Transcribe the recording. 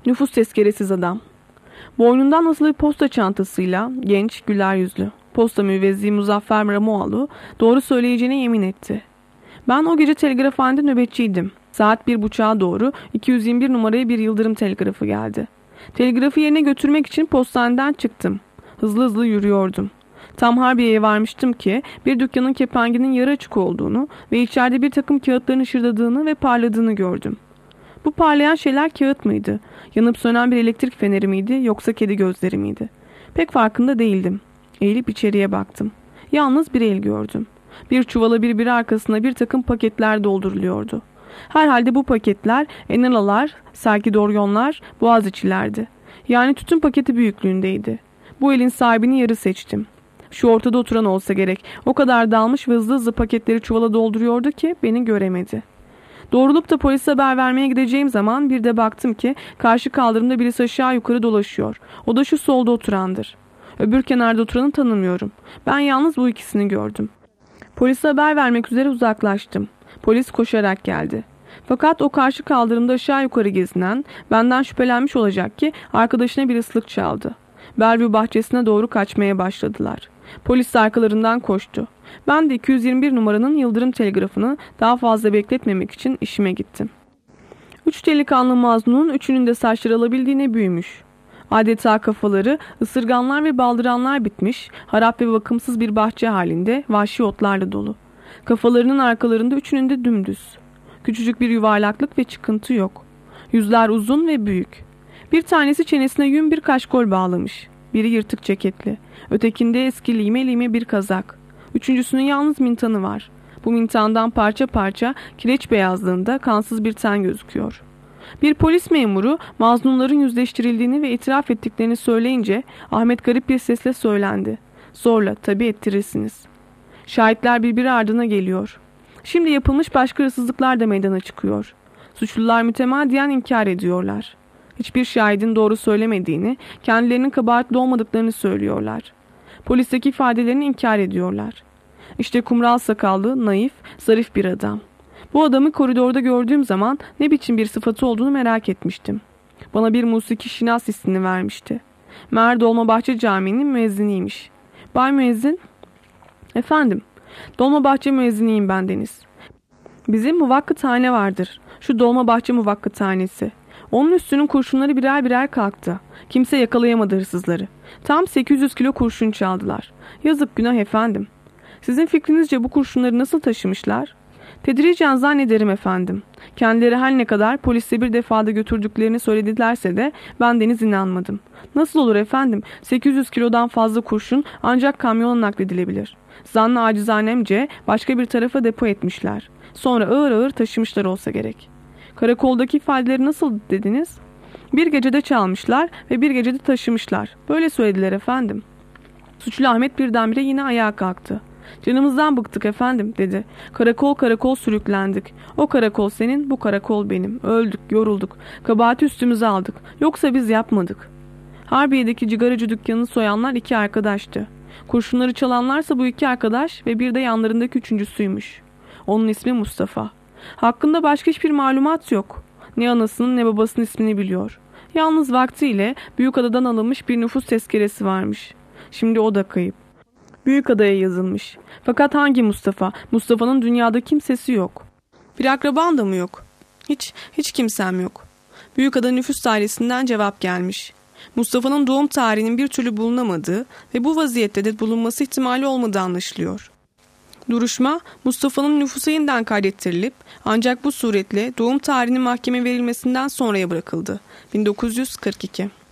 Nüfus tezkeresiz adam. Boynundan asılı bir posta çantasıyla genç, güler yüzlü. Posta müvezzi Muzaffer Ramoğlu doğru söyleyeceğine yemin etti. Ben o gece telgrafhanede nöbetçiydim. Saat 1.30'a doğru 221 numaraya bir yıldırım telgrafı geldi. Telgrafı yerine götürmek için postaneden çıktım. Hızlı hızlı yürüyordum. Tam Harbiye'ye varmıştım ki bir dükkanın kepengenin yarı açık olduğunu ve içeride bir takım kağıtların ışırdadığını ve parladığını gördüm. Bu parlayan şeyler kağıt mıydı? Yanıp sönen bir elektrik feneri miydi yoksa kedi gözleri miydi? Pek farkında değildim. Eğilip içeriye baktım. Yalnız bir el gördüm. Bir çuvala birbiri arkasına bir takım paketler dolduruluyordu. Herhalde bu paketler enalalar, serkidoryonlar, boğaziçilerdi. Yani tütün paketi büyüklüğündeydi. Bu elin sahibini yarı seçtim. Şu ortada oturan olsa gerek. O kadar dalmış ve hızlı hızlı paketleri çuvala dolduruyordu ki beni göremedi. Doğrulup da polise haber vermeye gideceğim zaman bir de baktım ki karşı kaldırımda birisi aşağı yukarı dolaşıyor. O da şu solda oturandır. Öbür kenarda oturanı tanımıyorum. Ben yalnız bu ikisini gördüm. Polise haber vermek üzere uzaklaştım. Polis koşarak geldi. Fakat o karşı kaldırımda aşağı yukarı gezinen, benden şüphelenmiş olacak ki arkadaşına bir ıslık çaldı. Bellevue bahçesine doğru kaçmaya başladılar. Polis arkalarından koştu. Ben de 221 numaranın yıldırım telgrafını daha fazla bekletmemek için işime gittim. 3 delikanlı mazlunun üçünün de saçları alabildiğine büyümüş. Adeta kafaları ısırganlar ve baldıranlar bitmiş, harap ve bakımsız bir bahçe halinde vahşi otlarla dolu. Kafalarının arkalarında üçünün de dümdüz. Küçücük bir yuvarlaklık ve çıkıntı yok. Yüzler uzun ve büyük. Bir tanesi çenesine yün bir kaşkol bağlamış. Biri yırtık ceketli. Ötekinde eski lime lime bir kazak. Üçüncüsünün yalnız mintanı var. Bu mintandan parça parça kireç beyazlığında kansız bir ten gözüküyor. Bir polis memuru mazlumların yüzleştirildiğini ve itiraf ettiklerini söyleyince Ahmet garip bir sesle söylendi. Zorla tabii ettirirsiniz. Şahitler birbiri ardına geliyor. Şimdi yapılmış başka hırsızlıklar da meydana çıkıyor. Suçlular mütemadiyen inkar ediyorlar. Hiçbir şahidin doğru söylemediğini, kendilerinin kabahatli olmadıklarını söylüyorlar. Polisteki ifadelerini inkar ediyorlar. İşte kumral sakallı, naif, zarif bir adam. Bu adamı koridorda gördüğüm zaman ne biçim bir sıfatı olduğunu merak etmiştim. Bana bir musiki şinas ismini vermişti. Meğer Dolmabahçe Camii'nin müezziniymiş. Bay müezzin? Efendim, Dolmabahçe müezziniyim ben Deniz. Bizim muvakkıthane vardır. Şu Dolmabahçe muvakkıthanesi. Onun üstünün kurşunları birer birer kalktı. Kimse yakalayamadı hırsızları. Tam 800 kilo kurşun çaldılar. Yazık günah efendim. Sizin fikrinizce bu kurşunları nasıl taşımışlar? Tedricen zannederim efendim. Kendileri her ne kadar polise bir defada götürdüklerini söyledilerse de ben Deniz inanmadım. Nasıl olur efendim? 800 kilodan fazla kurşun ancak kamyona nakledilebilir. Zannı acizanemce başka bir tarafa depo etmişler. Sonra ağır ağır taşımışlar olsa gerek. Karakoldaki ifadeleri nasıl dediniz? Bir gecede çalmışlar ve bir gecede taşımışlar. Böyle söylediler efendim. Suçlu Ahmet birdenbire yine ayağa kalktı. Canımızdan bıktık efendim dedi. Karakol karakol sürüklendik. O karakol senin, bu karakol benim. Öldük, yorulduk. Kabahati üstümüze aldık. Yoksa biz yapmadık. Harbiye'deki cigaracı dükkanını soyanlar 2 arkadaştı. Kurşunları çalanlarsa bu 2 arkadaş ve bir de yanlarındaki üçüncüsüymüş. Onun ismi Mustafa. Hakkında başka hiçbir malumat yok. Ne anasının ne babasının ismini biliyor. Yalnız vaktiyle Büyükada'dan alınmış bir nüfus tezkeresi varmış. Şimdi o da kayıp. Büyükada'ya yazılmış. Fakat hangi Mustafa? Mustafa'nın dünyada kimsesi yok. Bir akraban da mı yok? Hiç kimsem yok. Büyükada nüfus dairesinden cevap gelmiş. Mustafa'nın doğum tarihinin bir türlü bulunamadığı ve bu vaziyette de bulunması ihtimali olmadığı anlaşılıyor. Duruşma Mustafa'nın nüfusa yeniden kaydettirilip ancak bu suretle doğum tarihinin mahkemeye verilmesinden sonraya bırakıldı. 1942